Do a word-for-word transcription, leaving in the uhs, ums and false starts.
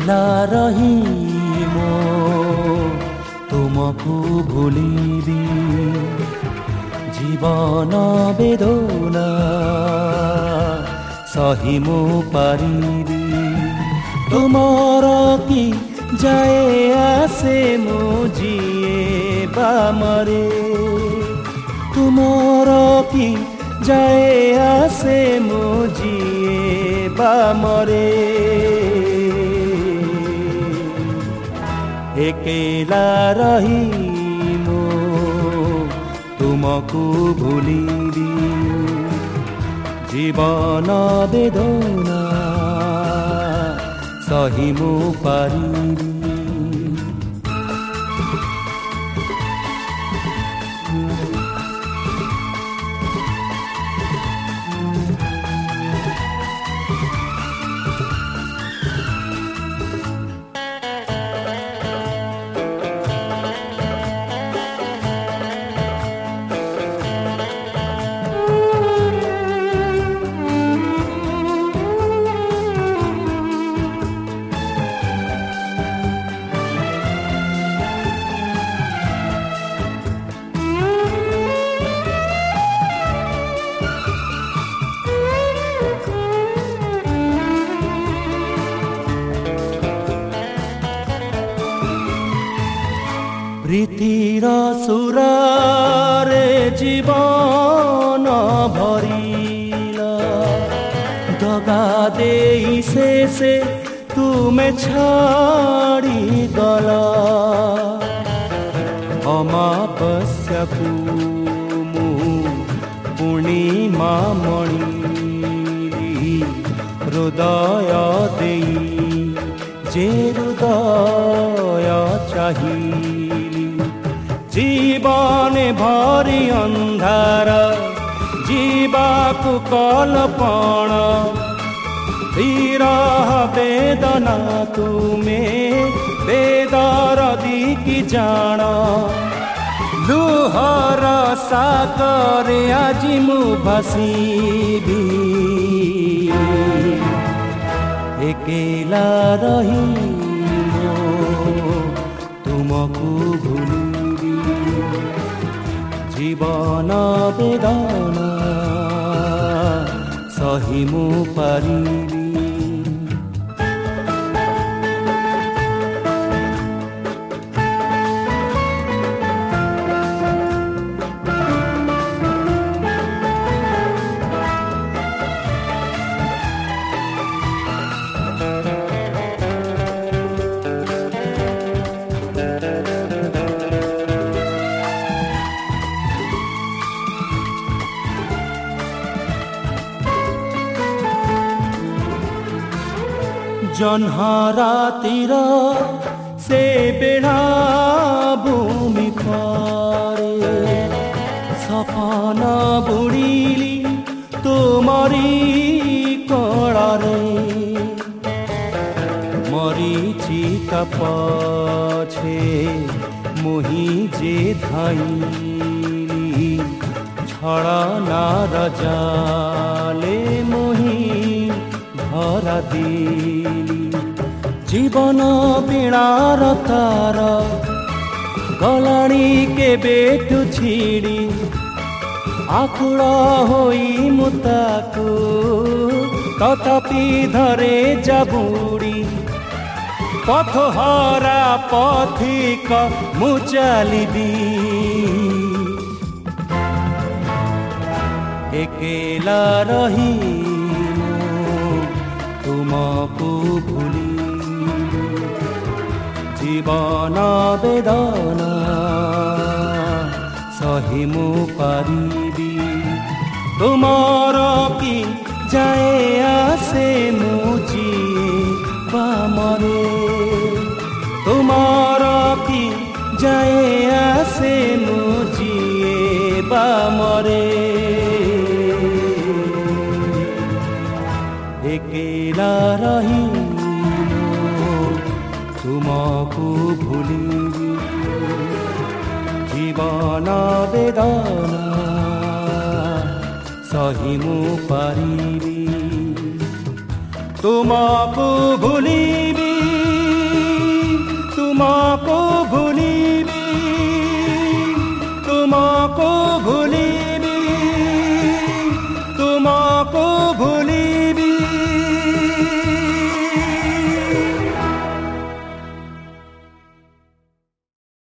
ଏକେଲା ରହି ମୋ ତୁମକୁ ଭୁଲିବି ଜୀବନ ବେଦନା ସହି ମୁଁ ପାରିବି ତୁମର କି ଯାଏ ଆସେ ମୁଁ ଯିଏ ବା ମରେ ତୁମର କି ଯାଏ ଆସେ ମୁଁ ଯିଏ ବା ମରେ ଏକେଲା ରହି ମୁଁ ତୁମକୁ ଭୁଲିବି ଜୀବନ ବେଦନା ସହି ମୁଁ ପାରିବି प्रीतिर सुरारे जीवन भरिला दगा देई शेषे तुमे छाड़ी गला अमावस्याकु मु पूर्णिमा मणि हृदय देई जे हृदय चाही जीवन भरी अंधार जीवाकु कल्पण विरह वेदना तुमे बेदर्दी की जान लुहर सागरे आजि मु भासिबी एकेला रही तुमको भूली जीवन बेदना सही मु पारिबी जन्हरातिर से बेड़ा भूमि पारे सपना बुड़िली तुमरी कड़ारे मरीचिका पछे मुही जे धाइली छड़ना रजाले मुही भरा दिली जीवन बीणार तार गलाणी के बेटु छिड़ी आकुल होई मुताकू तथापि धरे जाबुड़ी पथहरा पथिक मु चलिबी एकेला रही तुमको भूली जीवन बेदना सही मु पारिबी तुमर कि जाए आसे मु जिए बा मरे तुमर कि जाए आसे मु जिए बा मरे एकेला रही तुमको भूलिबी जीवन बेदना सही मु पारिबी तुमको भूलिबी। तुमको भूली